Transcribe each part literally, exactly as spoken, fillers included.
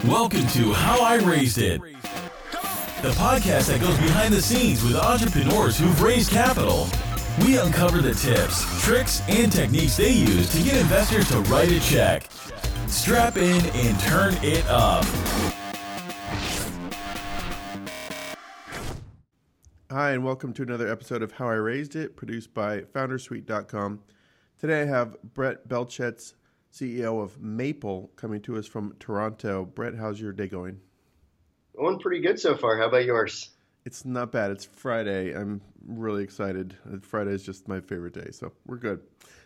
Welcome to How I Raised It, the podcast that goes behind the scenes with entrepreneurs who've raised capital. We uncover the tips, tricks, and techniques they use to get investors to write a check. Strap in and turn it up. Hi, and welcome to another episode of How I Raised It, produced by Foundersuite dot com. Today I have Brett Belchetz, C E O of Maple, coming to us from Toronto. Brett, how's your day going? Going pretty good so far. How about yours? It's not bad. It's Friday. I'm really excited. Friday is just my favorite day, so we're good.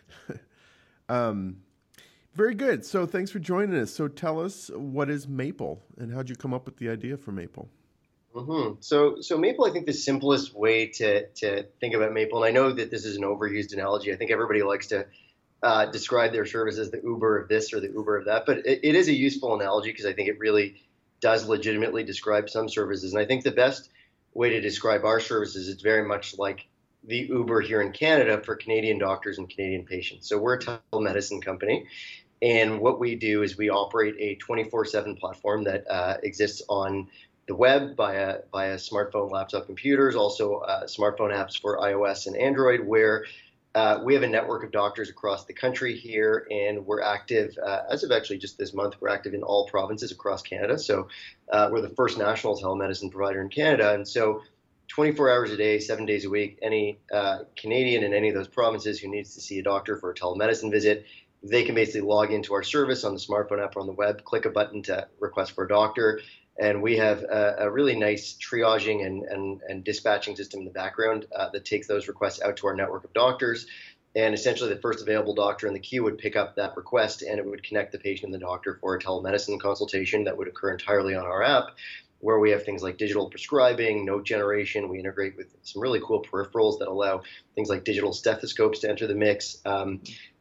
um, very good. So thanks for joining us. So tell us, what is Maple, and how'd you come up with the idea for Maple? Mm-hmm. So, so Maple, I think the simplest way to to think about Maple, and I know that this is an overused analogy. I think everybody likes to uh, describe their service as the Uber of this or the Uber of that, but it, it is a useful analogy because I think it really does legitimately describe some services. And I think the best way to describe our services is very much like the Uber here in Canada for Canadian doctors and Canadian patients. So we're a telemedicine company, and what we do is we operate a twenty-four seven platform that uh, exists on the web via via smartphone, laptop computers, also uh, smartphone apps for iOS and Android, where uh, we have a network of doctors across the country here, and we're active, uh, as of actually just this month, we're active in all provinces across Canada. So uh, we're the first national telemedicine provider in Canada. And so twenty-four hours a day, seven days a week, any uh, Canadian in any of those provinces who needs to see a doctor for a telemedicine visit, they can basically log into our service on the smartphone app or on the web, click a button to request for a doctor. And we have a, a really nice triaging and, and, and dispatching system in the background uh, that takes those requests out to our network of doctors. And essentially the first available doctor in the queue would pick up that request, and it would connect the patient and the doctor for a telemedicine consultation that would occur entirely on our app, where we have things like digital prescribing, note generation. We integrate with some really cool peripherals that allow things like digital stethoscopes to enter the mix. Um,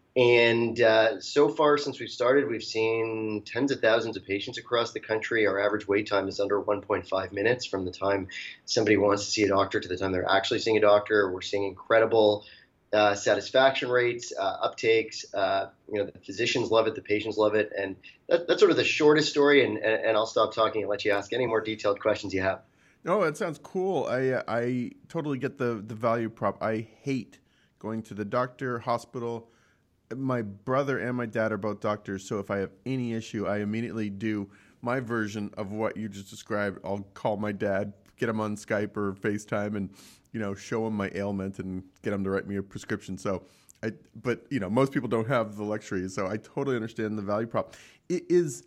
And uh, so far, since we've started, we've seen tens of thousands of patients across the country. Our average wait time is under one point five minutes from the time somebody wants to see a doctor to the time they're actually seeing a doctor. We're seeing incredible uh, satisfaction rates, uh, uptakes. Uh, you know, the physicians love it, the patients love it, and that, that's sort of the shortest story. And, and, and I'll stop talking and let you ask any more detailed questions you have. No, that sounds cool. I I totally get the the value prop. I hate going to the doctor, hospital. My brother and my dad are both doctors, so if I have any issue, I immediately do my version of what you just described. I'll call my dad, get him on Skype or FaceTime, and you know, show him my ailment and get him to write me a prescription. So, I, but you know, most people don't have the luxury, so I totally understand the value prop. It is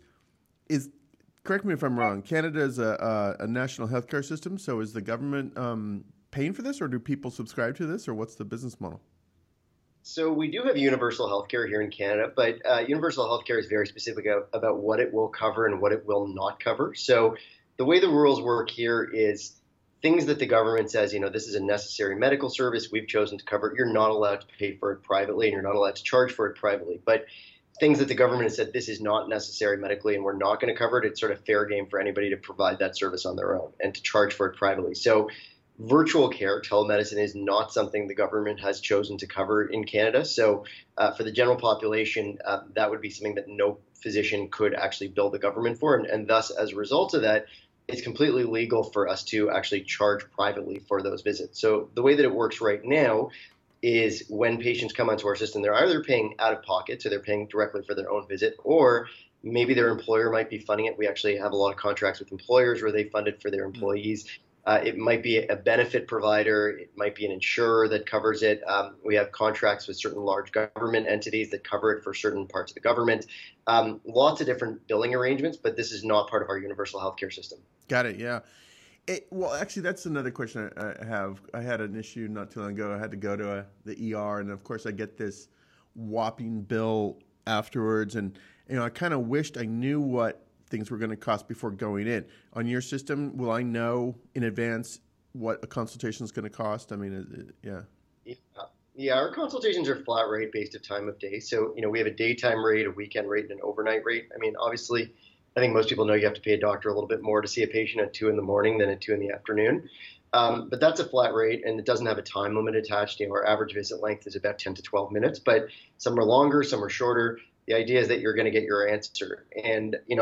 is correct me if I'm wrong. Canada is a, a, a national healthcare system, so is the government um, paying for this, or do people subscribe to this, or what's the business model? So we do have universal healthcare here in Canada, but uh, universal healthcare is very specific about what it will cover and what it will not cover. So the way the rules work here is things that the government says, you know, this is a necessary medical service, we've chosen to cover it. You're not allowed to pay for it privately, and you're not allowed to charge for it privately. But things that the government has said, this is not necessary medically and we're not going to cover it, it's sort of fair game for anybody to provide that service on their own and to charge for it privately. So virtual care, telemedicine, is not something the government has chosen to cover in Canada. So uh, for the general population, uh, that would be something that no physician could actually bill the government for. And, and thus, as a result of that, it's completely legal for us to actually charge privately for those visits. So the way that it works right now is when patients come onto our system, they're either paying out of pocket, so they're paying directly for their own visit, or maybe their employer might be funding it. We actually have a lot of contracts with employers where they fund it for their employees. Uh, it might be a benefit provider. It might be an insurer that covers it. Um, we have contracts with certain large government entities that cover it for certain parts of the government. Um, lots of different billing arrangements, but this is not part of our universal healthcare system. Got it, yeah. It, well, actually, that's another question I, I have. I had an issue not too long ago. I had to go to a, the E R, and of course, I get this whopping bill afterwards. And you know, I kind of wished I knew what things were going to cost before going in. On your system, will I know in advance what a consultation is going to cost? I mean, it, yeah. yeah. Yeah, our consultations are flat rate based on time of day. So, you know, we have a daytime rate, a weekend rate, and an overnight rate. I mean, obviously, I think most people know you have to pay a doctor a little bit more to see a patient at two in the morning than at two in the afternoon. Um, but that's a flat rate, and it doesn't have a time limit attached. You know, our average visit length is about ten to twelve minutes, but some are longer, some are shorter. The idea is that you're going to get your answer. And, you know, I've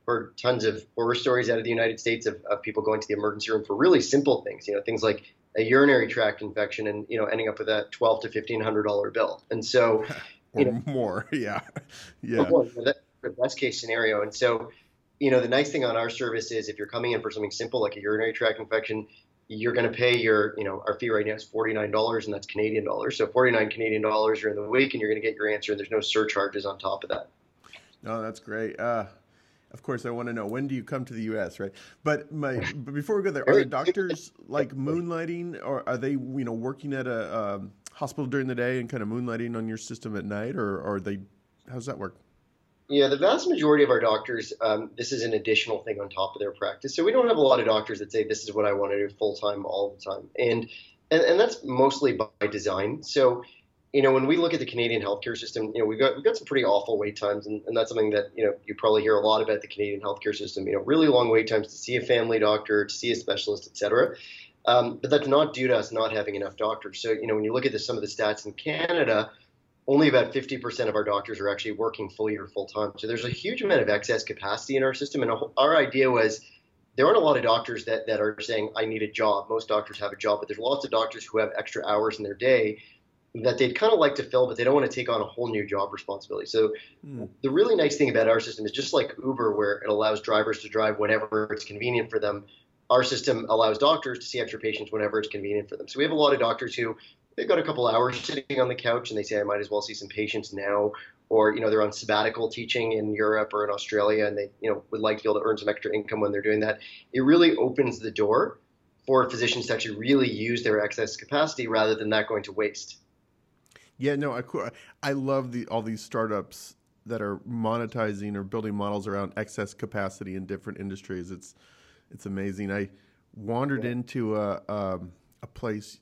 heard tons of horror stories out of the United States of, of people going to the emergency room for really simple things, you know, things like a urinary tract infection and, you know, ending up with a twelve to fifteen hundred dollar bill. And so, or you know, more. Yeah. Yeah. More, that's the best case scenario. And so, you know, the nice thing on our service is if you're coming in for something simple like a urinary tract infection, you're going to pay your, you know, our fee right now is forty-nine dollars, and that's Canadian dollars. So forty-nine Canadian dollars, you're in the week and you're going to get your answer, and there's no surcharges on top of that. No, that's great. Uh, of course, I want to know, when do you come to the U S, right? But my, but before we go there, are the doctors like moonlighting, or are they, you know, working at a um, hospital during the day and kind of moonlighting on your system at night, or, or are they, how's that work? Yeah, the vast majority of our doctors, um, this is an additional thing on top of their practice. So we don't have a lot of doctors that say this is what I want to do full time all the time, and, and and that's mostly by design. So, you know, when we look at the Canadian healthcare system, you know, we've got we've got some pretty awful wait times, and, and that's something that, you know, you probably hear a lot about the Canadian healthcare system. You know, really long wait times to see a family doctor, to see a specialist, et cetera. Um, but that's not due to us not having enough doctors. So, you know, when you look at the, some of the stats in Canada, only about fifty percent of our doctors are actually working fully or full time. So there's a huge amount of excess capacity in our system. And our idea was there aren't a lot of doctors that, that are saying, I need a job. Most doctors have a job, but there's lots of doctors who have extra hours in their day that they'd kind of like to fill, but they don't want to take on a whole new job responsibility. So mm. the really nice thing about our system is just like Uber, where it allows drivers to drive whenever it's convenient for them. Our system allows doctors to see extra patients whenever it's convenient for them. So we have a lot of doctors who they've got a couple hours sitting on the couch and they say, I might as well see some patients now. Or, you know, they're on sabbatical teaching in Europe or in Australia, and they, you know, would like to be able to earn some extra income when they're doing that. It really opens the door for physicians to actually really use their excess capacity rather than that going to waste. Yeah, no, I, I love the all these startups that are monetizing or building models around excess capacity in different industries. It's it's amazing. I wandered yeah. into a, um, a place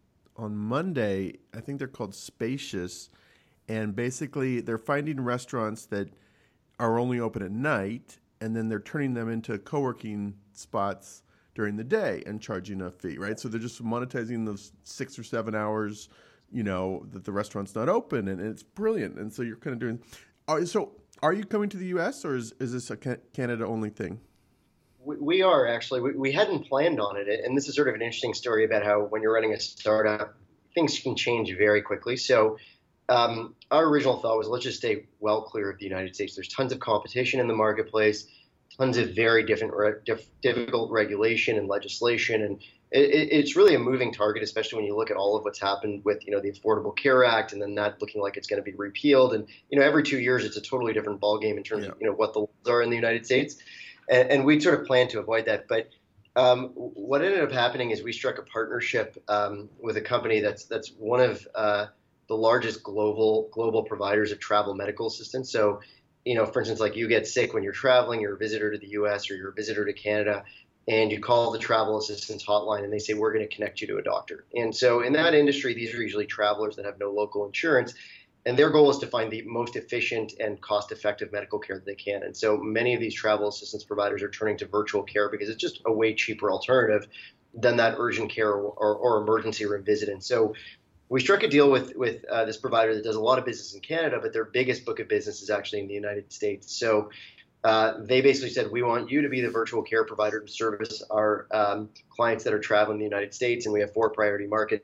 on Monday. I think they're called Spacious, and basically they're finding restaurants that are only open at night, and then they're turning them into co-working spots during the day and charging a fee, right? So they're just monetizing those six or seven hours, you know, that the restaurant's not open, and, and it's brilliant. And so you're kind of doing. Uh, so are you coming to the U S, or is, is this a Canada only thing? We, we are actually. We, we hadn't planned on it, and this is sort of an interesting story about how when you're running a startup, things can change very quickly. So um, our original thought was, let's just stay well clear of the United States. There's tons of competition in the marketplace, tons of very different, re- diff- difficult regulation and legislation, and it, it's really a moving target, especially when you look at all of what's happened with, you know, the Affordable Care Act, and then that looking like it's going to be repealed. And, you know, every two years, it's a totally different ballgame in terms yeah. of, you know, what the laws are in the United States. And, and we sort of planned to avoid that. But um, what ended up happening is we struck a partnership um, with a company that's that's one of uh, the largest global global providers of travel medical assistance. So, you know, for instance, like you get sick when you're traveling, you're a visitor to the U S or you're a visitor to Canada, and you call the travel assistance hotline and they say, we're going to connect you to a doctor. And so in that industry, these are usually travelers that have no local insurance. And their goal is to find the most efficient and cost-effective medical care that they can. And so many of these travel assistance providers are turning to virtual care because it's just a way cheaper alternative than that urgent care or, or, or emergency room visit. And so we struck a deal with, with uh, this provider that does a lot of business in Canada, but their biggest book of business is actually in the United States. So Uh, they basically said, we want you to be the virtual care provider to service our um, clients that are traveling in the United States. And we have four priority markets,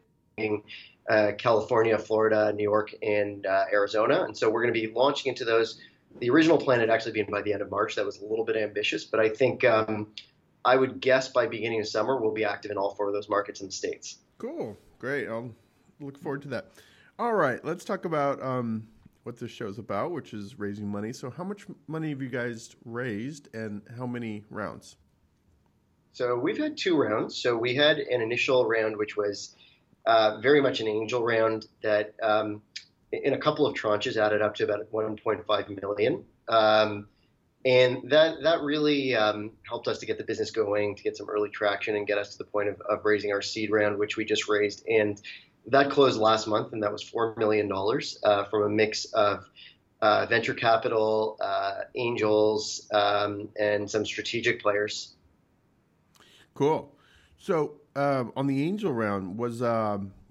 uh, California, Florida, New York, and uh, Arizona. And so we're going to be launching into those. The original plan had actually been by the end of March. That was a little bit ambitious, but I think um, I would guess by beginning of summer, we'll be active in all four of those markets in the States. Cool. Great. I'll look forward to that. All right. Let's talk about um what this show's about, which is raising money. So how much money have you guys raised, and how many rounds? So we've had two rounds. So we had an initial round, which was uh, very much an angel round that um, in a couple of tranches added up to about one point five million. Um, and that that really um, helped us to get the business going, to get some early traction and get us to the point of, of raising our seed round, which we just raised. And that closed last month, and that was four million dollars uh, from a mix of uh, venture capital, uh, angels, um, and some strategic players. Cool. So um, on the angel round, was um,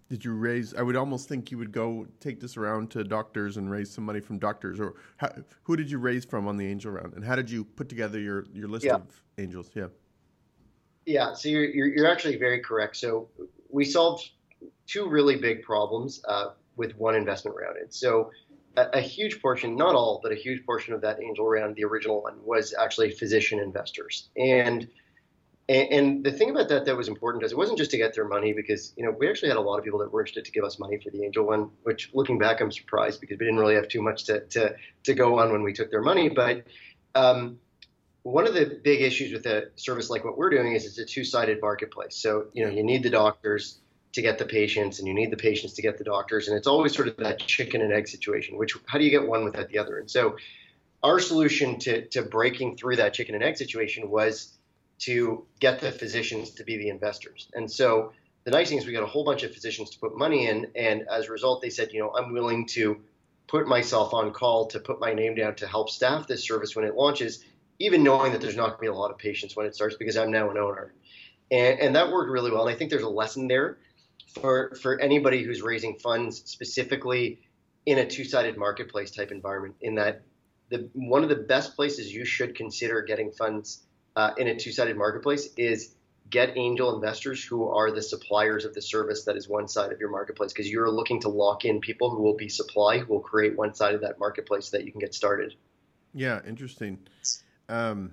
Did you raise, I would almost think you would go take this around to doctors and raise some money from doctors, or how, who did you raise from on the angel round, and how did you put together your, your list yeah. of angels? Yeah. Yeah. So you're, you're, you're actually very correct. So we solved two really big problems uh, with one investment round. And so a, a huge portion, not all, but a huge portion of that angel round, the original one, was actually physician investors. And And, and the thing about that that was important is it wasn't just to get their money, because, you know, we actually had a lot of people that were interested to give us money for the angel one, which looking back, I'm surprised because we didn't really have too much to, to, to go on when we took their money. But um, one of the big issues with a service like what we're doing is it's a two-sided marketplace. So, you know, you need the doctors to get the patients, and you need the patients to get the doctors. And it's always sort of that chicken and egg situation, which how do you get one without the other? And so our solution to, to breaking through that chicken and egg situation was to get the physicians to be the investors. And so the nice thing is we got a whole bunch of physicians to put money in. And as a result, they said, you know, I'm willing to put myself on call, to put my name down to help staff this service when it launches, even knowing that there's not going to be a lot of patients when it starts, because I'm now an owner. And, and that worked really well. And I think there's a lesson there for, for anybody who's raising funds specifically in a two-sided marketplace type environment, in that the one of the best places you should consider getting funds Uh, in a two-sided marketplace is get angel investors who are the suppliers of the service that is one side of your marketplace, because you're looking to lock in people who will be supply, who will create one side of that marketplace so that you can get started. Yeah, interesting. Um,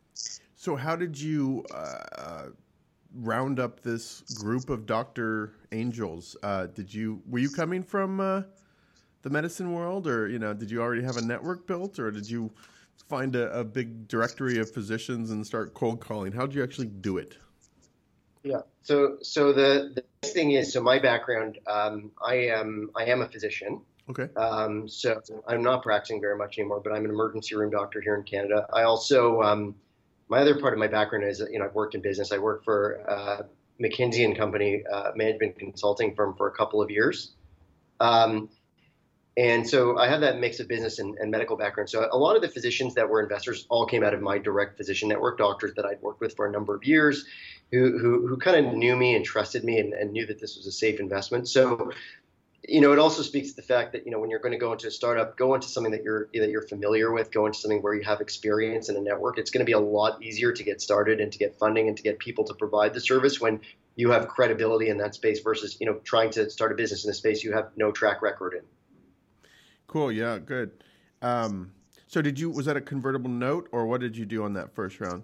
so how did you uh, round up this group of Doctor Angels? Uh, did you were you coming from uh, the medicine world, or you know, did you already have a network built, or did you find a, a big directory of physicians and start cold calling? How did you actually do it? Yeah. So, so the, the nice thing is, so my background, um, I am, I am a physician. Okay. Um, so I'm not practicing very much anymore, but I'm an emergency room doctor here in Canada. I also, um, my other part of my background is, you know, I've worked in business. I worked for uh, McKinsey and Company, uh, management consulting firm for a couple of years. Um, And so I have that mix of business and, and medical background. So a lot of the physicians that were investors all came out of my direct physician network, doctors that I'd worked with for a number of years, who who, who kind of knew me and trusted me and, and knew that this was a safe investment. So, you know, it also speaks to the fact that, you know, when you're going to go into a startup, go into something that you're that you're familiar with, go into something where you have experience and a network. It's going to be a lot easier to get started and to get funding and to get people to provide the service when you have credibility in that space versus, you know, trying to start a business in a space you have no track record in. Cool. Yeah, good. Um, so did you, was that a convertible note, or what did you do on that first round?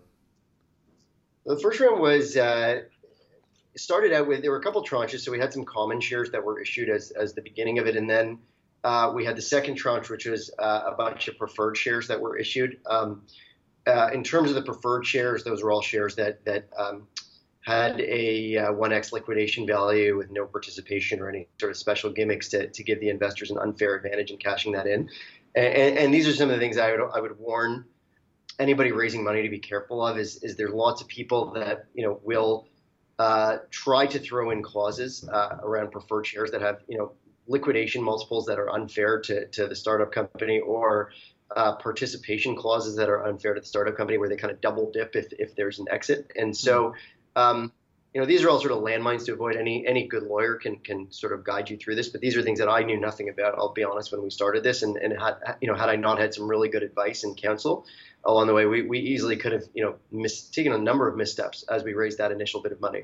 The first round was, uh, started out with, there were a couple tranches. So we had some common shares that were issued as, as the beginning of it. And then uh, we had the second tranche, which was uh, a bunch of preferred shares that were issued. Um, uh, in terms of the preferred shares, those were all shares that, that um, had a uh, one X liquidation value with no participation or any sort of special gimmicks to, to give the investors an unfair advantage in cashing that in. And, and these are some of the things I would I would warn anybody raising money to be careful of. Is is there's lots of people that, you know, will uh, try to throw in clauses uh, around preferred shares that have, you know, liquidation multiples that are unfair to to the startup company, or uh, participation clauses that are unfair to the startup company, where they kind of double dip if if there's an exit. And so. Um, you know, these are all sort of landmines to avoid. Any any good lawyer can can sort of guide you through this, but these are things that I knew nothing about, I'll be honest, when we started this. And, and had, you know, had I not had some really good advice and counsel along the way, we, we easily could have, you know, mis- taken a number of missteps as we raised that initial bit of money.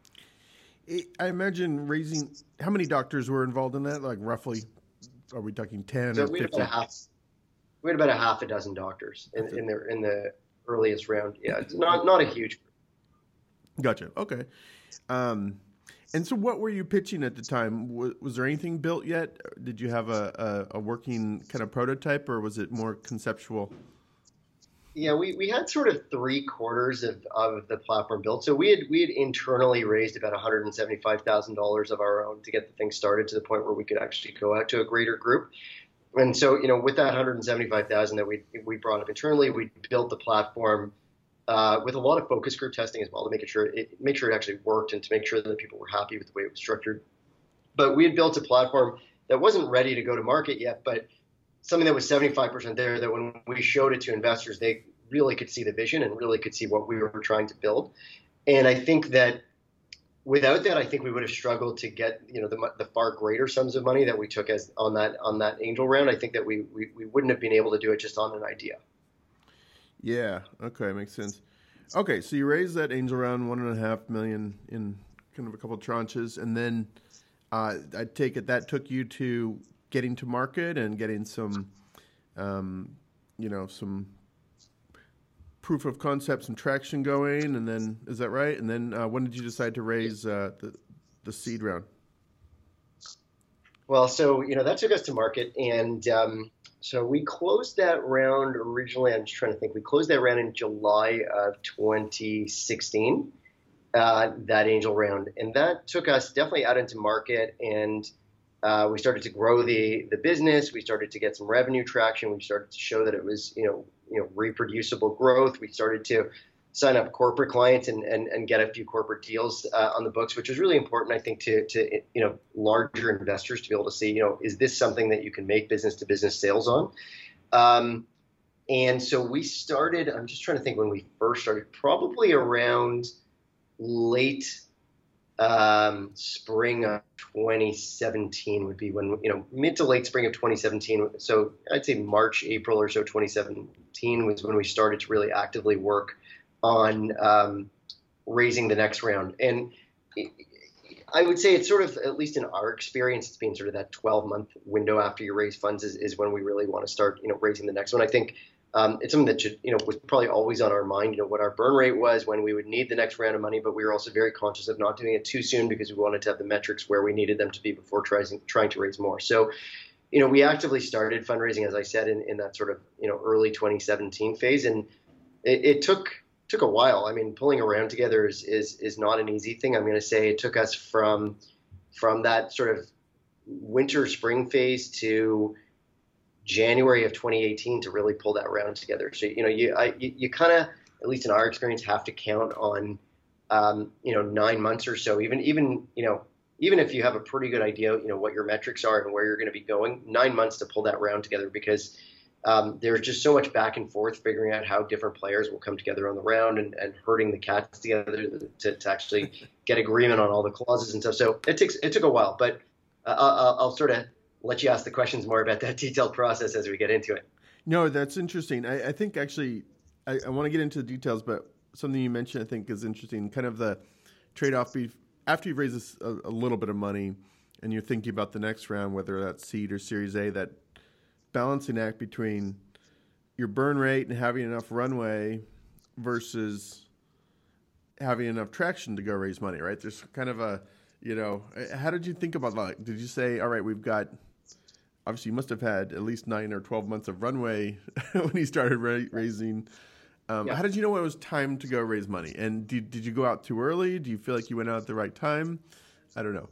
I imagine raising, how many doctors were involved in that? Like roughly, are we talking ten so or we had fifteen? about a half, we had about a half a dozen doctors in, in the in the earliest round. Yeah, it's not not a huge group. Gotcha. Okay. Um, and so what were you pitching at the time? Was, was there anything built yet? Did you have a, a, a working kind of prototype, or was it more conceptual? Yeah, we, we had sort of three quarters of, of the platform built. So we had we had internally raised about one hundred seventy-five thousand dollars of our own to get the thing started to the point where we could actually go out to a greater group. And so, you know, with that one hundred seventy-five thousand dollars that we we brought up internally, we built the platform Uh, with a lot of focus group testing as well to make sure it make sure it actually worked and to make sure that people were happy with the way it was structured. But we had built a platform that wasn't ready to go to market yet, but something that was seventy-five percent there, that when we showed it to investors, they really could see the vision and really could see what we were trying to build. And I think that without that, I think we would have struggled to get, you know, the, the far greater sums of money that we took as on that on that angel round. I think that we, we we wouldn't have been able to do it just on an idea. Yeah. Okay, makes sense. Okay, so you raised that angel round one and a half million in kind of a couple of tranches, and then uh, I take it that took you to getting to market and getting some, um, you know, some proof of concept, some traction going, and then is that right? And then uh, when did you decide to raise uh, the the seed round? Well, so you know that took us to market, and um, so we closed that round originally. I'm just trying to think. We closed that round in July of twenty sixteen, uh, that angel round, and that took us definitely out into market, and uh, we started to grow the the business. We started to get some revenue traction. We started to show that it was you know you know reproducible growth. We started to sign up corporate clients and, and, and get a few corporate deals uh, on the books, which was really important, I think, to, to, you know, larger investors to be able to see, you know, is this something that you can make business to business sales on? Um, and so we started, I'm just trying to think when we first started, probably around late um, spring of twenty seventeen would be when, you know, mid to late spring of twenty seventeen. So I'd say March, April or so, twenty seventeen was when we started to really actively work on um, raising the next round. And I would say it's sort of, at least in our experience, it's been sort of that twelve month window after you raise funds is, is when we really want to start, you know, raising the next one. I think um, it's something that should, you know, was probably always on our mind, you know, what our burn rate was when we would need the next round of money, but we were also very conscious of not doing it too soon because we wanted to have the metrics where we needed them to be before trying, trying to raise more. So, you know, we actively started fundraising, as I said, in, in that sort of, you know, early twenty seventeen phase. And it, it took, took a while. I mean, pulling a round together is, is, is not an easy thing. I'm going to say it took us from, from that sort of winter spring phase to January of twenty eighteen to really pull that round together. So, you know, you, I, you, you kind of, at least in our experience, have to count on, um, you know, nine months or so, even, even, you know, even if you have a pretty good idea, you know, what your metrics are and where you're going to be going, nine months to pull that round together because Um, there's just so much back and forth figuring out how different players will come together on the round and, and herding the cats together to, to actually get agreement on all the clauses and stuff. So it takes it took a while, but uh, I'll, I'll sort of let you ask the questions more about that detailed process as we get into it. No, that's interesting. I, I think actually I, I want to get into the details, but something you mentioned I think is interesting, kind of the trade-off be, after you've raised a, a little bit of money and you're thinking about the next round, whether that's seed or Series A, that balancing act between your burn rate and having enough runway versus having enough traction to go raise money, right? There's kind of a, you know, how did you think about that? Did you say, all right, we've got, obviously you must have had at least nine or twelve months of runway when you started ra- raising. Um, yeah. How did you know it was time to go raise money? And did, did you go out too early? Do you feel like you went out at the right time? I don't know.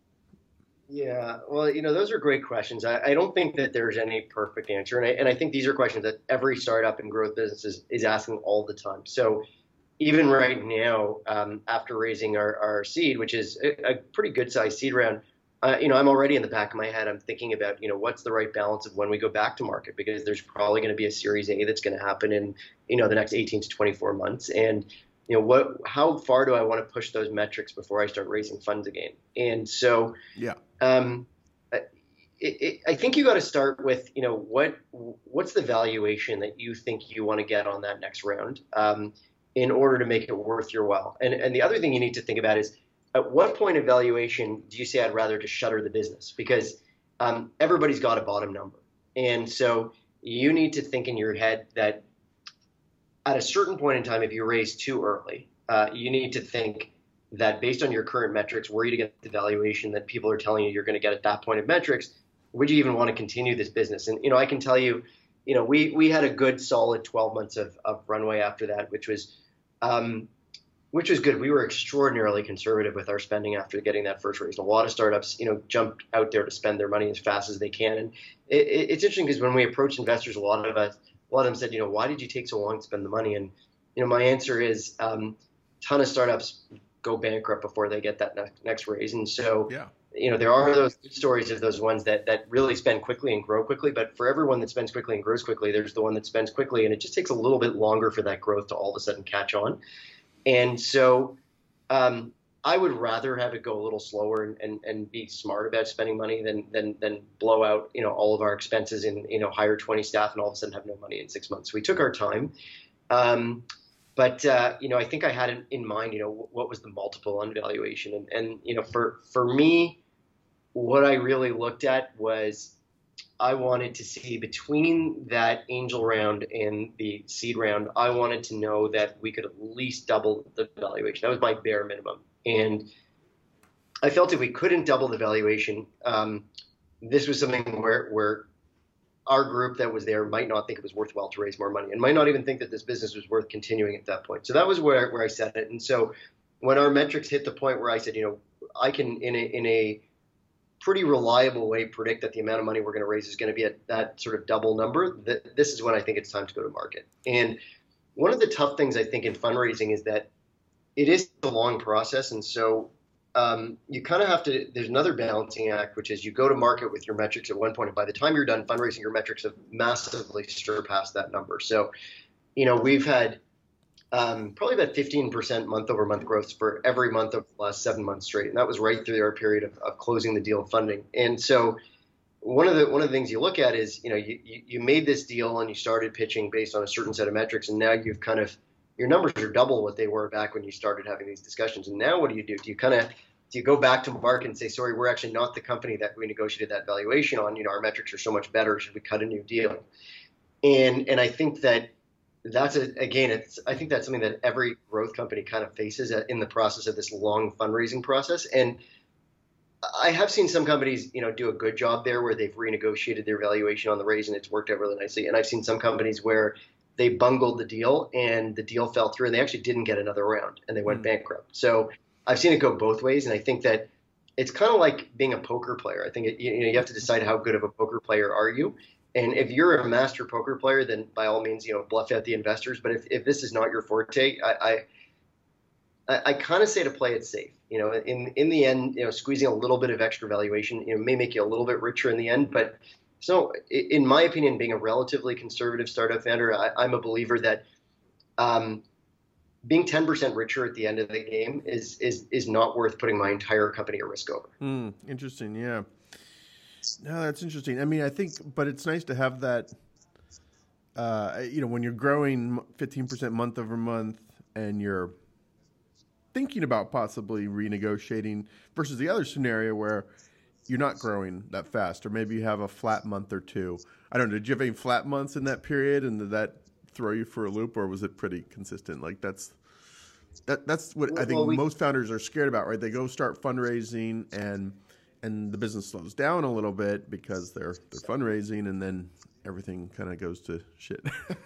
Yeah, well, you know, those are great questions. I, I don't think that there's any perfect answer. And I, and I think these are questions that every startup and growth business is, is asking all the time. So even right now, um, after raising our, our seed, which is a, a pretty good sized seed round, uh, you know, I'm already in the back of my head. I'm thinking about, you know, what's the right balance of when we go back to market, because there's probably going to be a Series A that's going to happen in, you know, the next eighteen to twenty-four months. And you know, what, how far do I want to push those metrics before I start raising funds again? And so, yeah, um, it, it, I think you got to start with, you know, what, what's the valuation that you think you want to get on that next round, um, in order to make it worth your while. And, and the other thing you need to think about is at what point of valuation do you say I'd rather just shutter the business? Because, um, everybody's got a bottom number. And so you need to think in your head that at a certain point in time, if you raise too early, uh, you need to think that based on your current metrics, were you to get the valuation that people are telling you you're going to get at that point of metrics, would you even want to continue this business? And, you know, I can tell you, you know, we, we had a good solid twelve months of, of runway after that, which was, um, which was good. We were extraordinarily conservative with our spending after getting that first raise. A lot of startups, you know, jumped out there to spend their money as fast as they can. And it, it, it's interesting because when we approach investors, a lot of us, a lot of them said, you know, why did you take so long to spend the money? And, you know, my answer is um, a ton of startups go bankrupt before they get that next, next raise. And so, yeah. you know, there are those stories of those ones that, that really spend quickly and grow quickly. But for everyone that spends quickly and grows quickly, there's the one that spends quickly. And it just takes a little bit longer for that growth to all of a sudden catch on. And so, um, I would rather have it go a little slower and, and, and be smart about spending money than, than than blow out, you know, all of our expenses and, you know, hire twenty staff and all of a sudden have no money in six months. So we took our time. Um, but, uh, you know, I think I had in, in mind, you know, what was the multiple on valuation. And, and, you know, for, for me, what I really looked at was I wanted to see between that angel round and the seed round, I wanted to know that we could at least double the valuation. That was my bare minimum. And I felt if we couldn't double the valuation, um, this was something where, where our group that was there might not think it was worthwhile to raise more money and might not even think that this business was worth continuing at that point. So that was where, where I set it. And so when our metrics hit the point where I said, you know, I can in a, in a pretty reliable way predict that the amount of money we're going to raise is going to be at that sort of double number, that this is when I think it's time to go to market. And one of the tough things I think in fundraising is that it is a long process. And so um, you kind of have to, there's another balancing act, which is you go to market with your metrics at one point. And by the time you're done fundraising, your metrics have massively surpassed that number. So, you know, we've had um, probably about fifteen percent month over month growth for every month of the last seven months straight. And that was right through our period of, of closing the deal funding. And so one of the, one of the things you look at is, you know, you, you, you made this deal and you started pitching based on a certain set of metrics. And now you've kind of, your numbers are double what they were back when you started having these discussions. And now what do you do? Do you kind of, do you go back to market and say, sorry, we're actually not the company that we negotiated that valuation on. You know, our metrics are so much better. Should we cut a new deal? And, and I think that that's a, again, it's, I think that's something that every growth company kind of faces in the process of this long fundraising process. And I have seen some companies, you know, do a good job there where they've renegotiated their valuation on the raise and it's worked out really nicely. And I've seen some companies where they bungled the deal and the deal fell through and they actually didn't get another round and they went mm. bankrupt. So I've seen it go both ways. And I think that it's kind of like being a poker player. I think it, you know, you have to decide how good of a poker player are you. And if you're a master poker player, then by all means, you know, bluff out the investors. But if, if this is not your forte, I I, I kind of say to play it safe. You know, in in the end, you know, squeezing a little bit of extra valuation, you know, may make you a little bit richer in the end. But so, in my opinion, being a relatively conservative startup founder, I, I'm a believer that um, being ten percent richer at the end of the game is is is not worth putting my entire company at risk over. Mm, interesting, yeah. No, that's interesting. I mean, I think, but it's nice to have that. Uh, you know, when you're growing fifteen percent month over month, and you're thinking about possibly renegotiating, versus the other scenario where you're not growing that fast, or maybe you have a flat month or two. I don't know. Did you have any flat months in that period, and did that throw you for a loop, or was it pretty consistent? Like that's that that's what I think well, we, most founders are scared about, right? They go start fundraising, and and the business slows down a little bit because they're they're fundraising, and then everything kind of goes to shit.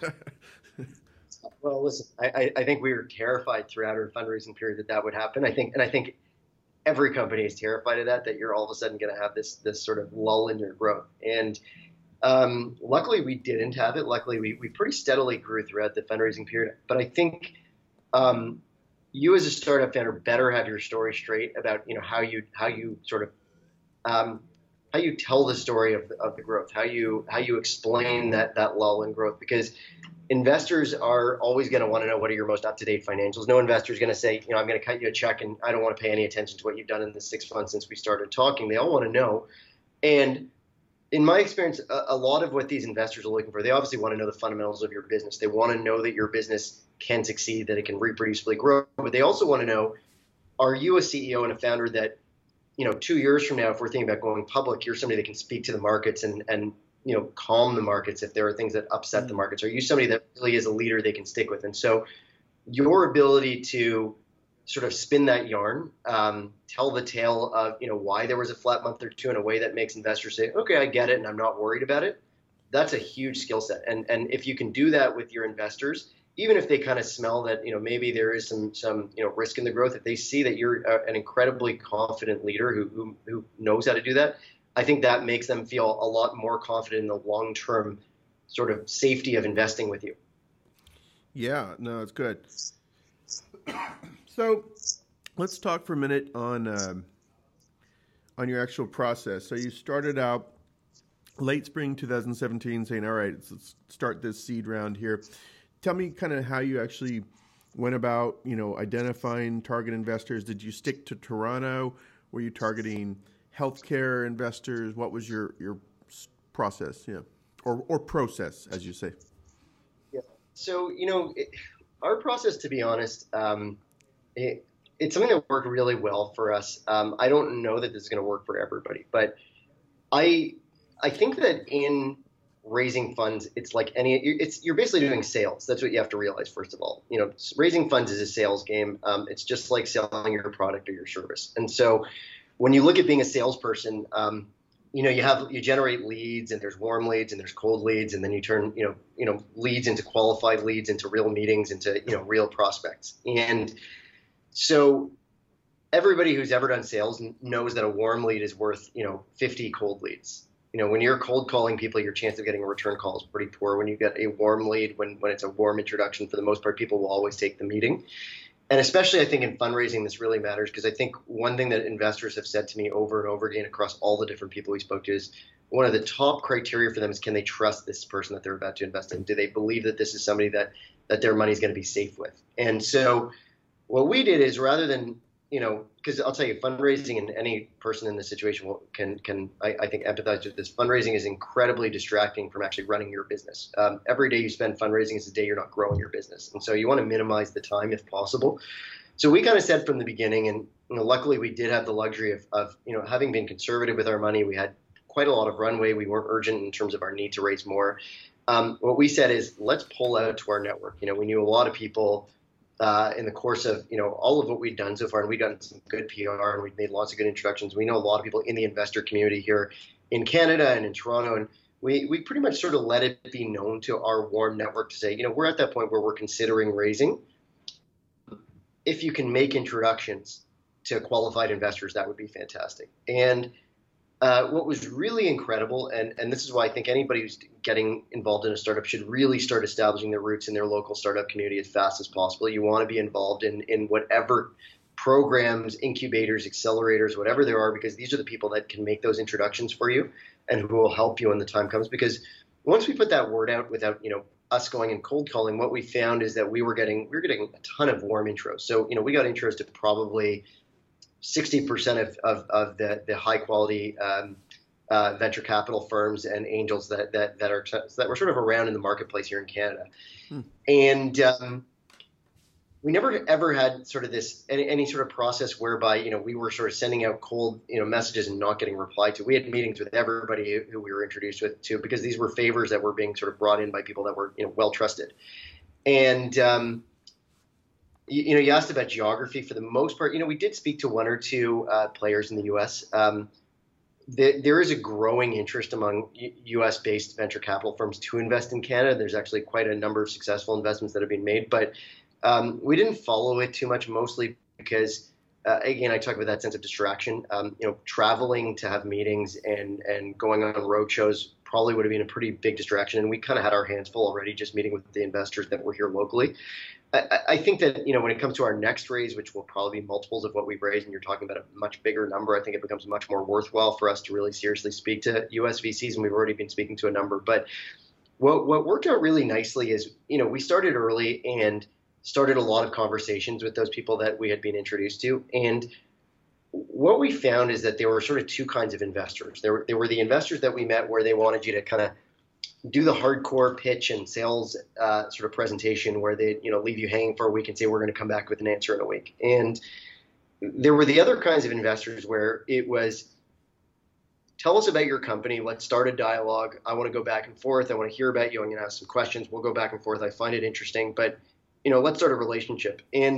Well, listen, I, I think we were terrified throughout our fundraising period that that would happen. I think, and I think every company is terrified of that, that you're all of a sudden going to have this this sort of lull in your growth. And um, luckily we didn't have it. Luckily we, we pretty steadily grew throughout the fundraising period. But I think um, you as a startup founder better have your story straight about, you know, how you how you sort of um, how you tell the story of the, of the growth, how you how you explain that that lull in growth, because investors are always going to want to know what are your most up-to-date financials. No investor is going to say, you know, I'm going to cut you a check and I don't want to pay any attention to what you've done in the six months since we started talking. They all want to know. And in my experience, a, a lot of what these investors are looking for, they obviously want to know the fundamentals of your business. They want to know that your business can succeed, that it can reproducibly grow. But they also want to know, are you a C E O and a founder that, you know, two years from now, if we're thinking about going public, you're somebody that can speak to the markets and, and you know, calm the markets if there are things that upset the markets? Are you somebody that really is a leader they can stick with? And so your ability to sort of spin that yarn, um, tell the tale of, you know, why there was a flat month or two in a way that makes investors say, okay, I get it and I'm not worried about it. That's a huge skill set. And and if you can do that with your investors, even if they kind of smell that, you know, maybe there is some, some you know, risk in the growth, if they see that you're a, an incredibly confident leader who, who who knows how to do that, I think that makes them feel a lot more confident in the long-term sort of safety of investing with you. Yeah, no, it's good. So let's talk for a minute on um, on your actual process. So you started out late spring two thousand seventeen saying, all right, let's start this seed round here. Tell me kind of how you actually went about, you know, identifying target investors? Did you stick to Toronto? Were you targeting healthcare investors? What was your, your process? Yeah. Or, or process, as you say. Yeah. So, you know, it, our process, to be honest, um, it, it's something that worked really well for us. Um, I don't know that this is going to work for everybody, but I, I think that in raising funds, it's like any, it's, you're basically doing sales. That's what you have to realize, first of all. You know, raising funds is a sales game. Um, it's just like selling your product or your service. And so when you look at being a salesperson, um, you know, you have, you generate leads, and there's warm leads and there's cold leads, and then you turn, you know, you know, leads into qualified leads, into real meetings, into, you know, real prospects. And so everybody who's ever done sales knows that a warm lead is worth, you know, fifty cold leads. You know, when you're cold calling people, your chance of getting a return call is pretty poor. When you get a warm lead, when, when it's a warm introduction, for the most part, people will always take the meeting. And especially, I think, in fundraising, this really matters, because I think one thing that investors have said to me over and over again across all the different people we spoke to is one of the top criteria for them is, can they trust this person that they're about to invest in? Do they believe that this is somebody that, that their money is going to be safe with? And so what we did is, rather than, you know, because I'll tell you, fundraising, and any person in this situation will, can, can I, I think, empathize with this. Fundraising is incredibly distracting from actually running your business. Um, every day you spend fundraising is a day you're not growing your business. And so you want to minimize the time if possible. So we kind of said from the beginning, and you know, luckily we did have the luxury of, of, you know, having been conservative with our money. We had quite a lot of runway. We weren't urgent in terms of our need to raise more. Um, what we said is, let's pull out to our network. You know, we knew a lot of people Uh, in the course of, you know, all of what we've done so far, and we've done some good P R, and we've made lots of good introductions. We know a lot of people in the investor community here in Canada and in Toronto, and we, we pretty much sort of let it be known to our warm network to say, you know, we're at that point where we're considering raising. If you can make introductions to qualified investors, that would be fantastic. And Uh, what was really incredible, and, and this is why I think anybody who's getting involved in a startup should really start establishing their roots in their local startup community as fast as possible. You want to be involved in, in whatever programs, incubators, accelerators, whatever there are, because these are the people that can make those introductions for you and who will help you when the time comes. Because once we put that word out without, you know, us going and cold calling, what we found is that we were getting, we were getting a ton of warm intros. So, you know, we got intros to probably sixty percent of, of, of the, the high quality um, uh, venture capital firms and angels that, that, that are, that were sort of around in the marketplace here in Canada. Hmm. And um, we never ever had sort of this, any, any sort of process whereby, you know, we were sort of sending out cold, you know, messages and not getting replied to. We had meetings with everybody who we were introduced with to, because these were favors that were being sort of brought in by people that were, you know, well trusted. And, um, You, you know, you asked about geography. For the most part, you know, we did speak to one or two uh, players in the U S. Um, the, there is a growing interest among U S-based venture capital firms to invest in Canada. There's actually quite a number of successful investments that have been made, but um, we didn't follow it too much, mostly because, uh, again, I talk about that sense of distraction. Um, you know, traveling to have meetings and and going on road shows probably would have been a pretty big distraction, and we kind of had our hands full already just meeting with the investors that were here locally. I, I think that, you know, when it comes to our next raise, which will probably be multiples of what we've raised, and you're talking about a much bigger number, I think it becomes much more worthwhile for us to really seriously speak to U S V Cs, and we've already been speaking to a number. But what what worked out really nicely is, you know, we started early and started a lot of conversations with those people that we had been introduced to. And what we found is that there were sort of two kinds of investors. There were, there were the investors that we met where they wanted you to kind of do the hardcore pitch and sales uh, sort of presentation where they, you know, leave you hanging for a week and say, we're going to come back with an answer in a week. And there were the other kinds of investors where it was, tell us about your company. Let's start a dialogue. I want to go back and forth. I want to hear about you. I'm going to ask some questions. We'll go back and forth. I find it interesting, but, you know, let's start a relationship. And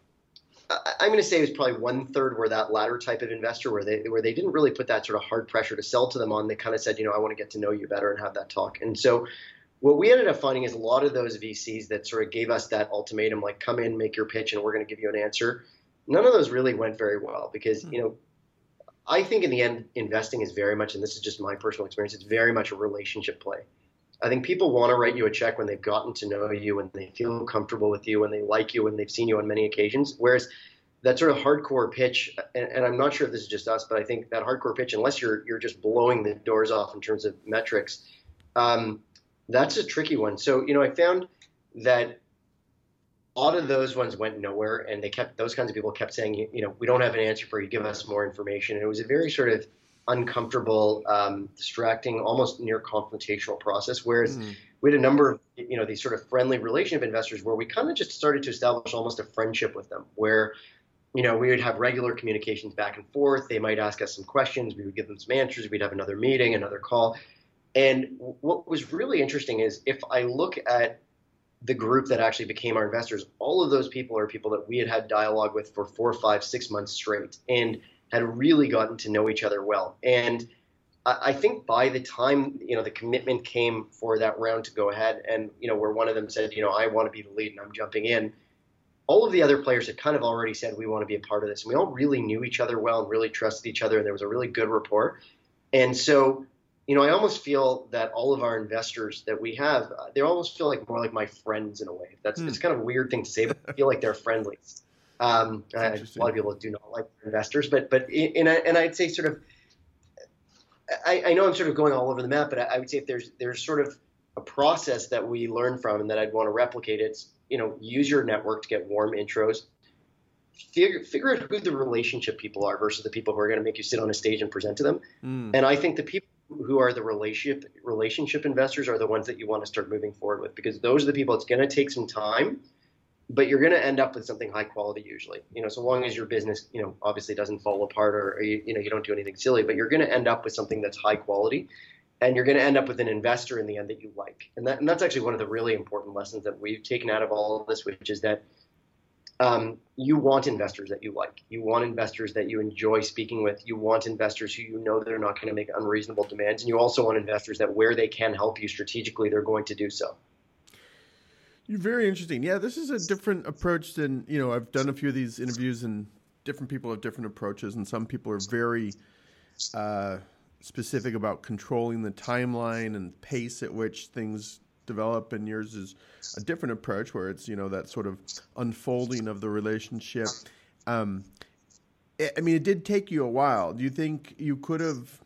I'm going to say it was probably one third were that latter type of investor where they where they didn't really put that sort of hard pressure to sell to them on. They kind of said, you know, I want to get to know you better and have that talk. And so what we ended up finding is a lot of those V Cs that sort of gave us that ultimatum, like come in, make your pitch, and we're going to give you an answer. None of those really went very well because, you know, I think in the end, investing is very much, and this is just my personal experience, it's very much a relationship play. I think people want to write you a check when they've gotten to know you, when they feel comfortable with you, when they like you, when they've seen you on many occasions. Whereas that sort of hardcore pitch, and, and I'm not sure if this is just us, but I think that hardcore pitch, unless you're you're just blowing the doors off in terms of metrics, um, that's a tricky one. So, you know, I found that a lot of those ones went nowhere, and they kept those kinds of people kept saying, you, you know, we don't have an answer for you. Give us more information. And it was a very sort of uncomfortable, um, distracting, almost near confrontational process. Whereas mm. we had a number of, you know, these sort of friendly relationship investors where we kind of just started to establish almost a friendship with them, where, you know, we would have regular communications back and forth. They might ask us some questions. We would give them some answers. We'd have another meeting, another call. And what was really interesting is if I look at the group that actually became our investors, all of those people are people that we had had dialogue with for four, five, six months straight and had really gotten to know each other well. And I think by the time, you know, the commitment came for that round to go ahead and, you know, where one of them said, you know, I want to be the lead and I'm jumping in, all of the other players had kind of already said, we want to be a part of this. And we all really knew each other well and really trusted each other. And there was a really good rapport. And so, you know, I almost feel that all of our investors that we have, uh, they almost feel like more like my friends in a way. That's mm. It's kind of a weird thing to say, but I feel like they're friendly. Um, I, a lot of people do not like investors, but but in, in a, and I'd say sort of, I, I know I'm sort of going all over the map, but I, I would say if there's there's sort of a process that we learn from and that I'd want to replicate, it's, you know, use your network to get warm intros. Figure, figure out who the relationship people are versus the people who are going to make you sit on a stage and present to them. Mm. And I think the people who are the relationship relationship investors are the ones that you want to start moving forward with, because those are the people. It's going to take some time, but you're going to end up with something high quality usually. You know, so long as your business, you know, obviously doesn't fall apart or, or you, you know, you don't do anything silly, but you're going to end up with something that's high quality, and you're going to end up with an investor in the end that you like. And that and that's actually one of the really important lessons that we've taken out of all of this, which is that Um, you want investors that you like. You want investors that you enjoy speaking with. You want investors who you know they're not going to make unreasonable demands. And you also want investors that where they can help you strategically, they're going to do so. You're very interesting. Yeah, this is a different approach than, you know, I've done a few of these interviews and different people have different approaches. And some people are very uh, specific about controlling the timeline and pace at which things develop, and yours is a different approach where it's, you know, that sort of unfolding of the relationship. Um, I mean, it did take you a while. Do you think you could have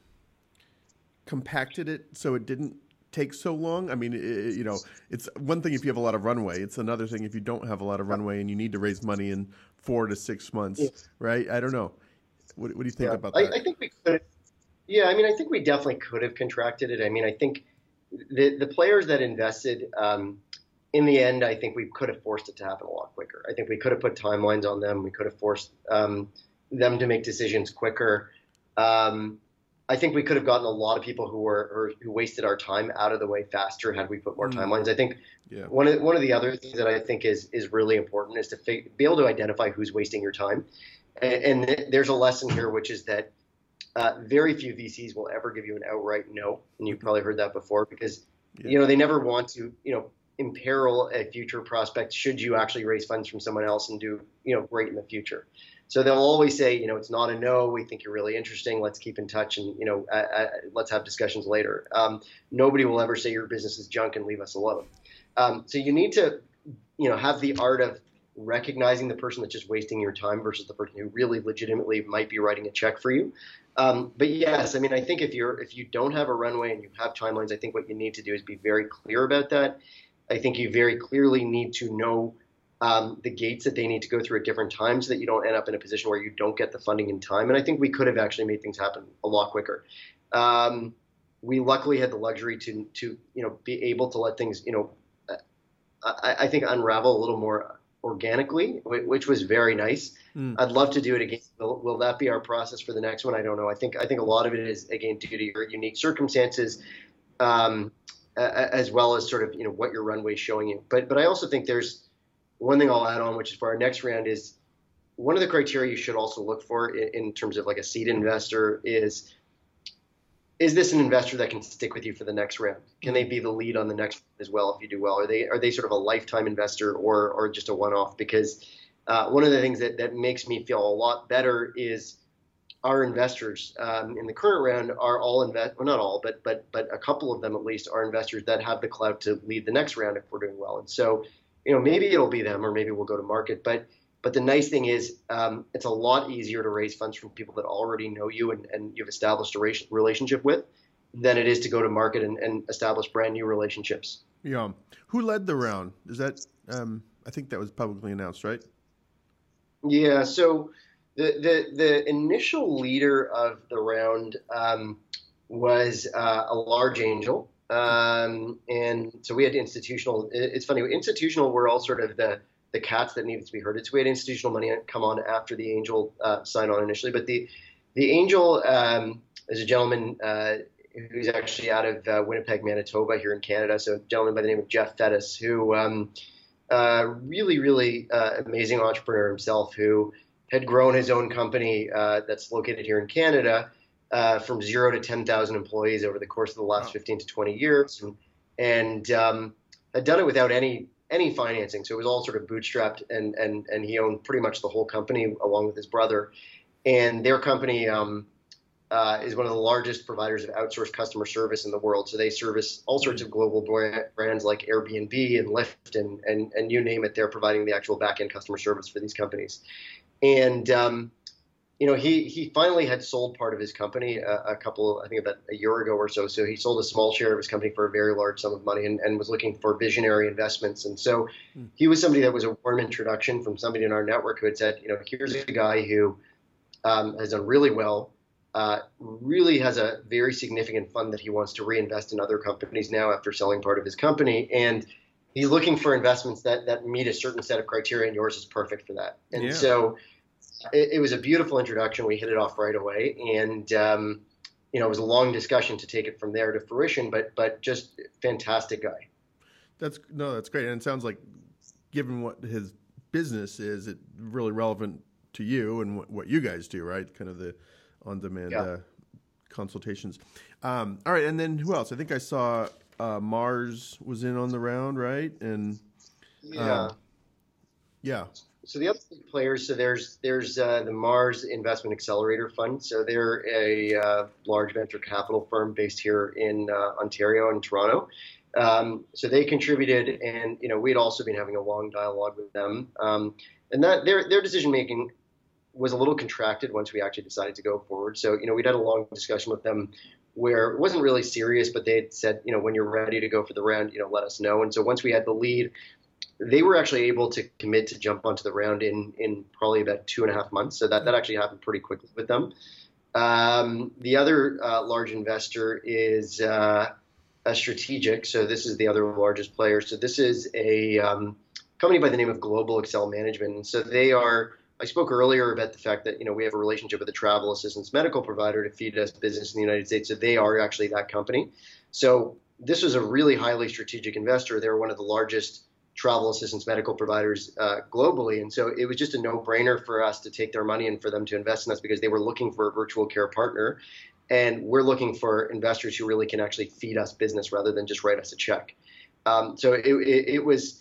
compacted it so it didn't take so long? I mean, it, you know, it's one thing if you have a lot of runway. It's another thing if you don't have a lot of runway and you need to raise money in four to six months, yes. right? I don't know. What, what do you think yeah, about that? I, I think we could. Yeah, I mean, I think we definitely could have contracted it. I mean, I think The the players that invested, um, in the end, I think we could have forced it to happen a lot quicker. I think we could have put timelines on them. We could have forced um, them to make decisions quicker. Um, I think we could have gotten a lot of people who were or who wasted our time out of the way faster had we put more mm. timelines. I think yeah. one of one of the other things that I think is is really important is to fi- be able to identify who's wasting your time. And, and th- there's a lesson here, which is that Uh, very few V Cs will ever give you an outright no, and you've probably heard that before, because yeah. you know they never want to you know imperil a future prospect should you actually raise funds from someone else and do you know great in the future. So they'll always say, you know it's not a no. We think you're really interesting. Let's keep in touch, and you know uh, uh, let's have discussions later. Um, nobody will ever say your business is junk and leave us alone. Um, so you need to you know have the art of recognizing the person that's just wasting your time versus the person who really legitimately might be writing a check for you. Um, but yes, I mean, I think if you're if you don't have a runway and you have timelines, I think what you need to do is be very clear about that. I think you very clearly need to know um, the gates that they need to go through at different times so that you don't end up in a position where you don't get the funding in time. And I think we could have actually made things happen a lot quicker. Um, we luckily had the luxury to to you know be able to let things you know I, I think unravel a little more organically, which was very nice. Mm. I'd love to do it again. Will, will that be our process for the next one? I don't know. I think I think a lot of it is, again, due to your unique circumstances, um, as well as sort of you know what your runway is showing you. But but I also think there's one thing I'll add on, which is for our next round, is one of the criteria you should also look for in, in terms of like a seed investor is, is this an investor that can stick with you for the next round? Can they be the lead on the next round as well if you do well? Are they are they sort of a lifetime investor or or just a one-off? Because uh, one of the things that, that makes me feel a lot better is our investors um, in the current round are all invest well, not all, but but but a couple of them at least are investors that have the clout to lead the next round if we're doing well. And so, you know, maybe it'll be them or maybe we'll go to market. But But the nice thing is um, it's a lot easier to raise funds from people that already know you and, and you've established a relationship with than it is to go to market and, and establish brand new relationships. Yeah. Who led the round? Is that um, I think that was publicly announced, right? Yeah. So the the the initial leader of the round um, was uh, a large angel, um, and so we had institutional. It's funny, institutional were all sort of the the cats that needed to be herded. So we had institutional money come on after the angel uh, signed on initially, but the the angel um, is a gentleman uh, who's actually out of uh, Winnipeg, Manitoba, here in Canada. So a gentleman by the name of Jeff Fettis, who um, uh, really, really uh, amazing entrepreneur himself, who had grown his own company uh, that's located here in Canada uh, from zero to ten thousand employees over the course of the last wow. fifteen to twenty years, and, and um, had done it without any any financing. So it was all sort of bootstrapped, and and and he owned pretty much the whole company along with his brother. And their company um, uh, is one of the largest providers of outsourced customer service in the world. So they service all sorts of global brands like Airbnb and Lyft and and and you name it. They're providing the actual back-end customer service for these companies. And um, you know, he he finally had sold part of his company a, a couple, I think about a year ago or so. So he sold a small share of his company for a very large sum of money, and, and was looking for visionary investments. And so mm. he was somebody that was a warm introduction from somebody in our network who had said, you know, here's a guy who um, has done really well, uh, really has a very significant fund that he wants to reinvest in other companies now after selling part of his company. And he's looking for investments that, that meet a certain set of criteria, and yours is perfect for that. And yeah. so it, it was a beautiful introduction. We hit it off right away. And, um, you know, it was a long discussion to take it from there to fruition, but but just fantastic guy. That's no, that's great. And it sounds like, given what his business is, it really relevant to you and what, what you guys do, right? Kind of the on-demand yeah. uh, consultations. Um, all right. And then who else? I think I saw Uh, Mars was in on the round, right? And yeah, um, yeah. So the other players, so there's there's uh, the Mars Investment Accelerator Fund. So they're a uh, large venture capital firm based here in uh, Ontario and Toronto. Um, so they contributed, and you know we'd also been having a long dialogue with them, um, and that their their decision making was a little contracted once we actually decided to go forward. So you know we'd had a long discussion with them, where it wasn't really serious, but they had said, you know, when you're ready to go for the round, you know, let us know. And so once we had the lead, they were actually able to commit to jump onto the round in in probably about two and a half months. So that, that actually happened pretty quickly with them. Um, the other uh, large investor is uh, a strategic. So this is the other largest player. So this is a um, company by the name of Global Excel Management. And so they are, I spoke earlier about the fact that, you know, we have a relationship with a travel assistance medical provider to feed us business in the United States. So they are actually that company. So this was a really highly strategic investor. They're one of the largest travel assistance medical providers uh, globally. And so it was just a no-brainer for us to take their money and for them to invest in us, because they were looking for a virtual care partner. And we're looking for investors who really can actually feed us business rather than just write us a check. Um, so it, it, it was...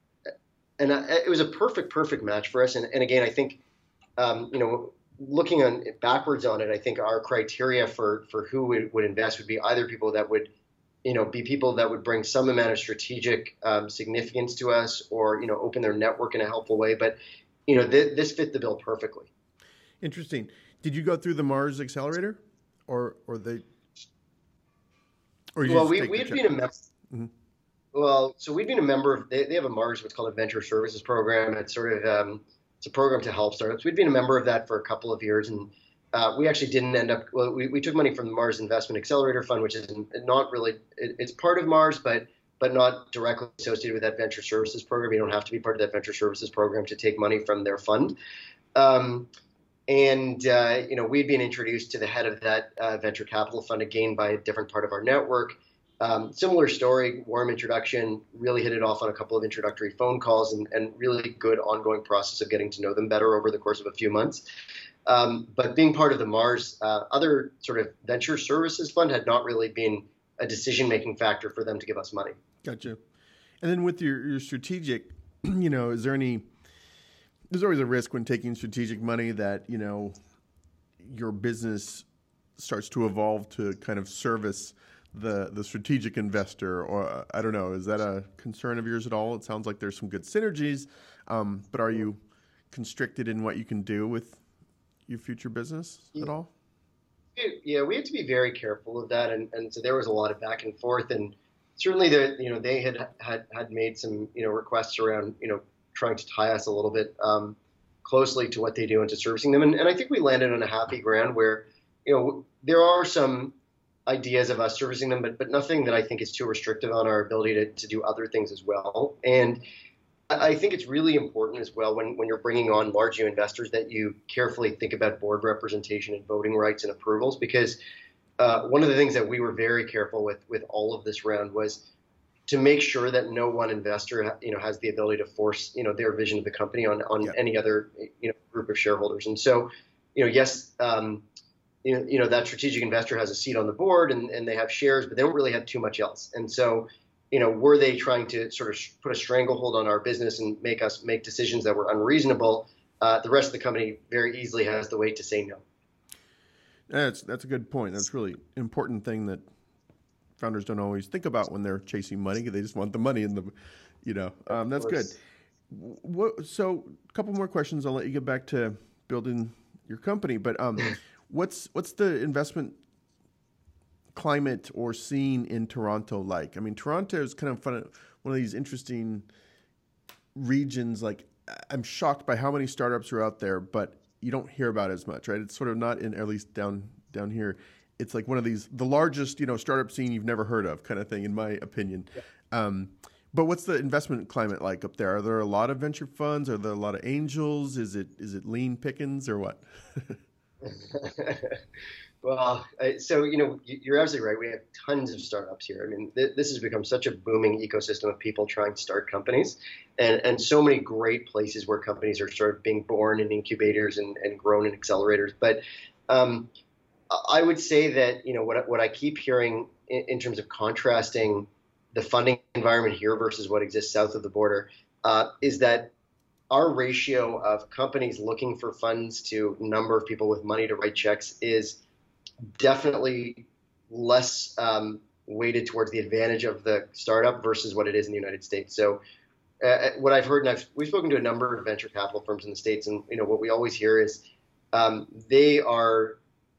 And it was a perfect, perfect match for us. And, and again, I think, um, you know, looking on backwards on it, I think our criteria for, for who we would invest would be either people that would, you know, be people that would bring some amount of strategic um, significance to us, or, you know, open their network in a helpful way. But, you know, th- this fit the bill perfectly. Interesting. Did you go through the Mars Accelerator, or or they? Or you well, just we take we the had check? been a member. Mm-hmm. Well, so we've been a member of, they, they have a Mars, what's called a venture services program. It's sort of, um, it's a program to help startups. We'd been a member of that for a couple of years, and uh, we actually didn't end up, well, we, we took money from the Mars Investment Accelerator Fund, which is not really, it, it's part of Mars, but but not directly associated with that venture services program. You don't have to be part of that venture services program to take money from their fund. Um, and, uh, you know, we'd been introduced to the head of that uh, venture capital fund, again, by a different part of our network. Um, similar story, warm introduction, really hit it off on a couple of introductory phone calls, and, and really good ongoing process of getting to know them better over the course of a few months. Um, but being part of the Mars, uh, other sort of venture services fund had not really been a decision-making factor for them to give us money. Gotcha. And then with your, your strategic, you know, is there any, there's always a risk when taking strategic money that, you know, your business starts to evolve to kind of service the the strategic investor, or uh, I don't know, is that a concern of yours at all? It sounds like there's some good synergies, um, but are you constricted in what you can do with your future business yeah. at all? Yeah, we had to be very careful of that, and, and so there was a lot of back and forth, and certainly the you know they had had had made some you know requests around you know trying to tie us a little bit um, closely to what they do and to servicing them. And, and I think we landed on a happy ground where, you know, there are some ideas of us servicing them, but, but nothing that I think is too restrictive on our ability to, to do other things as well. And I think it's really important as well when, when you're bringing on large new investors that you carefully think about board representation and voting rights and approvals, because uh, one of the things that we were very careful with with all of this round was to make sure that no one investor, you know, has the ability to force, you know, their vision of the company on, on yeah. any other, you know, group of shareholders. And so, you know, yes, um, you know, you know, that strategic investor has a seat on the board and, and they have shares, but they don't really have too much else. And so, you know, were they trying to sort of put a stranglehold on our business and make us make decisions that were unreasonable, uh, the rest of the company very easily has the way to say no. That's that's a good point. That's a really important thing that founders don't always think about when they're chasing money. They just want the money and the, you know, um, that's good. What, so a couple more questions. I'll let you get back to building your company. But um, what's what's the investment climate or scene in Toronto like? I mean, Toronto is kind of fun, one of these interesting regions. Like, I'm shocked by how many startups are out there, but you don't hear about it as much, right? It's sort of not in, at least down down here. It's like one of these, the largest, you know, startup scene you've never heard of kind of thing, in my opinion. Yeah. Um, but what's the investment climate like up there? Are there a lot of venture funds? Are there a lot of angels? Is it is it lean pickings or what? Well, so, you know, you're absolutely right. We have tons of startups here. I mean, th- this has become such a booming ecosystem of people trying to start companies, and, and so many great places where companies are sort of being born in incubators and, and grown in accelerators. But um, I would say that, you know, what, what I keep hearing in, in terms of contrasting the funding environment here versus what exists south of the border uh, is that our ratio of companies looking for funds to number of people with money to write checks is definitely less um, weighted towards the advantage of the startup versus what it is in the United States. So uh, what I've heard, and I've, we've spoken to a number of venture capital firms in the States, and you know what we always hear is um, they are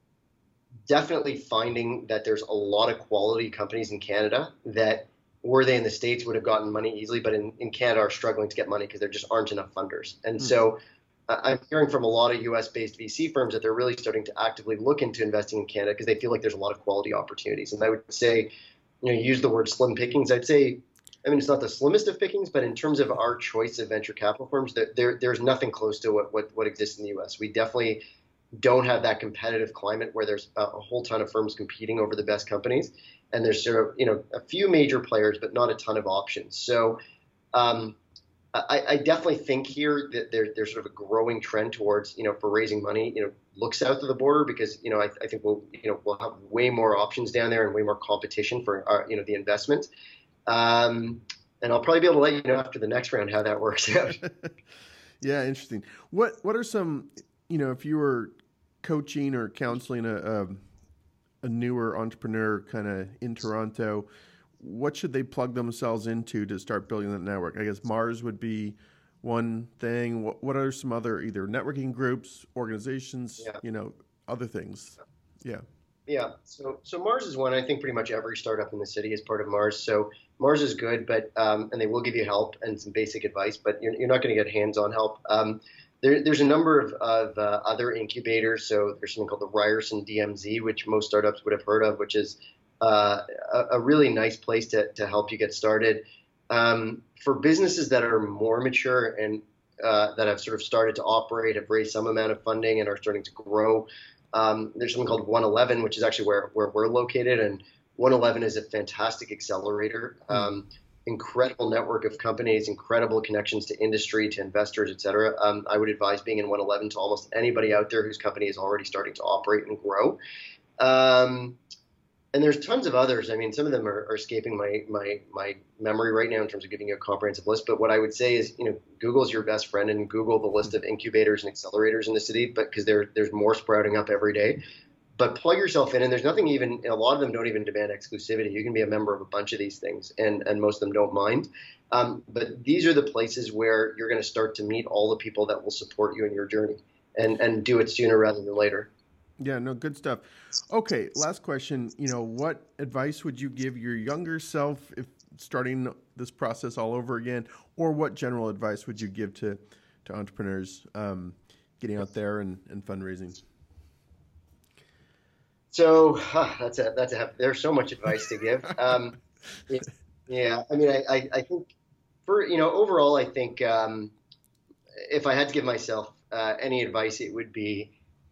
definitely finding that there's a lot of quality companies in Canada that, were they in the States, would have gotten money easily, but in, in Canada are struggling to get money because there just aren't enough funders. And mm. so uh, I'm hearing from a lot of U S-based V C firms that they're really starting to actively look into investing in Canada because they feel like there's a lot of quality opportunities. And I would say, you know, use the word slim pickings. I'd say, I mean, it's not the slimmest of pickings, but in terms of our choice of venture capital firms, there, there there's nothing close to what, what, what exists in the U S. We definitely don't have that competitive climate where there's a, a whole ton of firms competing over the best companies. And there's sort of, you know, a few major players, but not a ton of options. So um, I, I definitely think here that there, there's sort of a growing trend towards, you know, for raising money, you know, look south of the border because, you know, I, I think we'll, you know, we'll have way more options down there and way more competition for, our, you know, the investment. Um, and I'll probably be able to let you know after the next round how that works out. Yeah, interesting. What What are some, you know, if you were coaching or counseling a, a a newer entrepreneur kind of in Toronto, what should they plug themselves into to start building that network? I guess Mars would be one thing. What, what are some other either networking groups, organizations, yeah. you know, other things? Yeah. Yeah. So, so Mars is one. I think pretty much every startup in the city is part of Mars. So Mars is good, but, um, and they will give you help and some basic advice, but you're, you're not going to get hands-on help. Um, There, there's a number of, of uh, other incubators. So there's something called the Ryerson D M Z, which most startups would have heard of, which is uh, a, a really nice place to, to help you get started. Um, for businesses that are more mature and uh, that have sort of started to operate, have raised some amount of funding and are starting to grow, um, there's something called one eleven, which is actually where, where we're located. And one eleven is a fantastic accelerator. Um, incredible network of companies, incredible connections to industry, to investors, et cetera. Um, I would advise being in one eleven to almost anybody out there whose company is already starting to operate and grow. Um, and there's tons of others. I mean, some of them are, are escaping my, my, my memory right now in terms of giving you a comprehensive list. But what I would say is, you know, Google's your best friend, and Google the list of incubators and accelerators in the city, but because there, there's more sprouting up every day. But plug yourself in, and there's nothing even, a lot of them don't even demand exclusivity. You can be a member of a bunch of these things, and, and most of them don't mind. Um, but these are the places where you're going to start to meet all the people that will support you in your journey, and, and do it sooner rather than later. Yeah, no, good stuff. Okay, last question. You know, what advice would you give your younger self if starting this process all over again, or what general advice would you give to to entrepreneurs um, getting out there and, and fundraising? So huh, that's a that's a there's so much advice to give. Um, it, yeah, I mean, I, I, I think for you know overall, I think um, if I had to give myself uh, any advice, it would be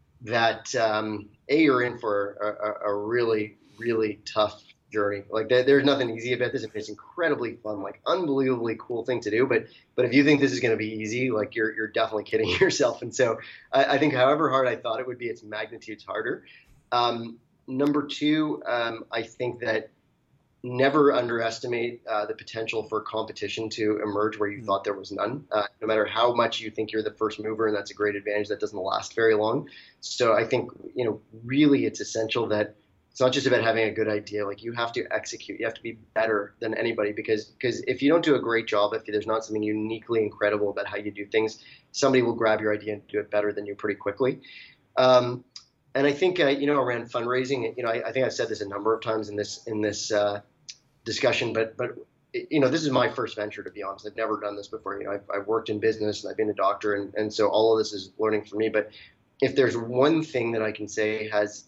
that um, a you're in for a, a, a really really tough journey. Like there, there's nothing easy about this. It's incredibly fun, like unbelievably cool thing to do. But but if you think this is going to be easy, like you're you're definitely kidding yourself. And so I, I think however hard I thought it would be, its magnitude's harder. Um, number two, um, I think that never underestimate uh, the potential for competition to emerge where you mm-hmm. thought there was none. Uh, no matter how much you think you're the first mover, and that's a great advantage, that doesn't last very long. So I think, you know, really it's essential that it's not just about having a good idea. Like you have to execute. You have to be better than anybody, because because if you don't do a great job, if there's not something uniquely incredible about how you do things, somebody will grab your idea and do it better than you pretty quickly. Um, And I think, uh, you know, around fundraising, you know, I, I think I've said this a number of times in this in this uh, discussion, but, but you know, this is my first venture, to be honest. I've never done this before. You know, I've, I've worked in business and I've been a doctor, and, and so all of this is learning for me. But if there's one thing that I can say has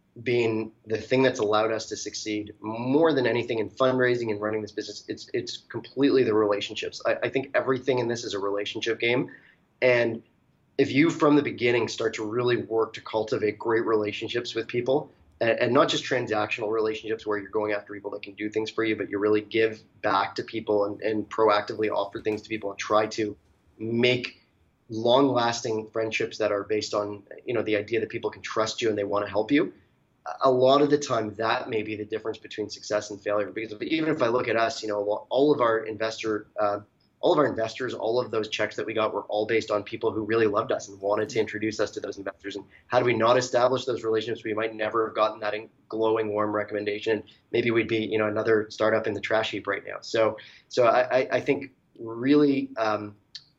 been the thing that's allowed us to succeed more than anything in fundraising and running this business, it's it's completely the relationships. I, I think everything in this is a relationship game. And if you from the beginning start to really work to cultivate great relationships with people, and, and not just transactional relationships where you're going after people that can do things for you, but you really give back to people and, and proactively offer things to people and try to make long-lasting friendships that are based on, you know, the idea that people can trust you and they want to help you. A lot of the time that may be the difference between success and failure. Because even if I look at us, you know, all of our investor uh, all of our investors, all of those checks that we got were all based on people who really loved us and wanted to introduce us to those investors. And how do we not establish those relationships? We might never have gotten that glowing, warm recommendation. Maybe we'd be, you know, another startup in the trash heap right now. So, so I, I think really um,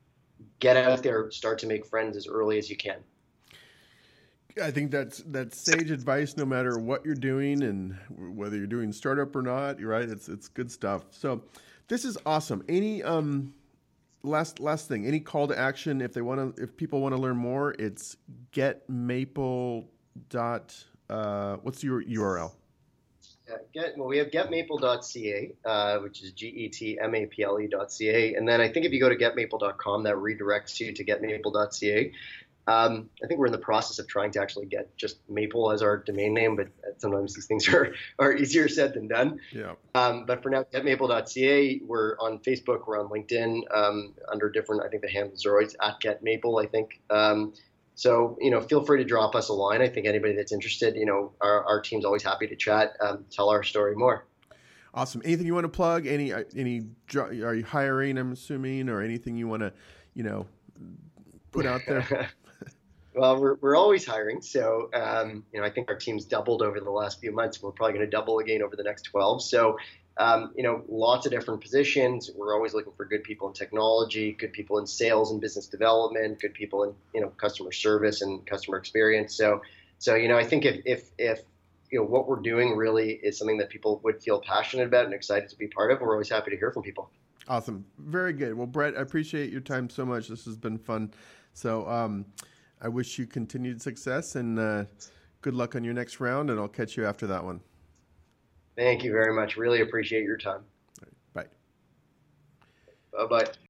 get out there, start to make friends as early as you can. I think that's that's sage advice, no matter what you're doing and whether you're doing startup or not. You're right. It's it's good stuff. So. This is awesome. Any um, last last thing? Any call to action if they want to? If people want to learn more, it's getmaple dot. Uh, what's your U R L? Yeah, get well, we have getmaple dot c a, uh, which is G E T M A P L E dot C A, and then I think if you go to getmaple dot com, that redirects you to getmaple dot c a. Um, I think we're in the process of trying to actually get just Maple as our domain name, but sometimes these things are, are easier said than done. Yeah. Um, but for now, getmaple dot c a, we're on Facebook, we're on LinkedIn, um, under different, I think the handles are always at getmaple, I think. Um, so, you know, feel free to drop us a line. I think anybody that's interested, you know, our, our team's always happy to chat, um, tell our story more. Awesome. Anything you want to plug? Any, any, are you hiring, I'm assuming, or anything you want to, you know, put out there? Well, we're we're always hiring, so um, you know I think our team's doubled over the last few months. We're probably going to double again over the next twelve. So um, you know, lots of different positions. We're always looking for good people in technology, good people in sales and business development, good people in you know customer service and customer experience. So so you know I think if if if you know what we're doing really is something that people would feel passionate about and excited to be part of, we're always happy to hear from people. Awesome, very good. Well, Brett, I appreciate your time so much. This has been fun. So. Um, I wish you continued success and uh, good luck on your next round, and I'll catch you after that one. Thank you very much. Really appreciate your time. Bye. Bye-bye.